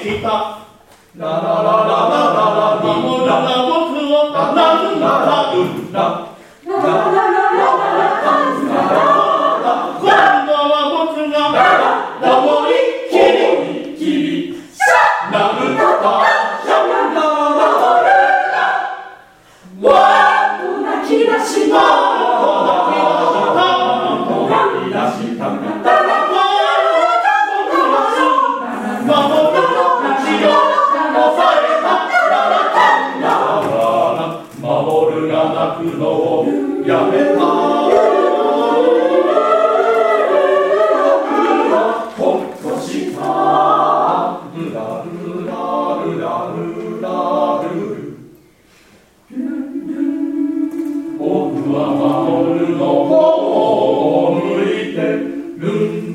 した。ラララララララ守るな僕をなんだうんだ。ララララララ今度は僕が守りきりなんだ。泣き出した守るが泣くのをやめた。ほっとしたルラルラルラルラル僕は守るの方を向いてる。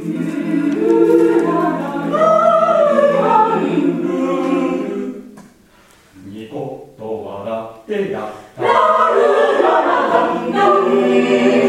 ニコッと笑ってやった。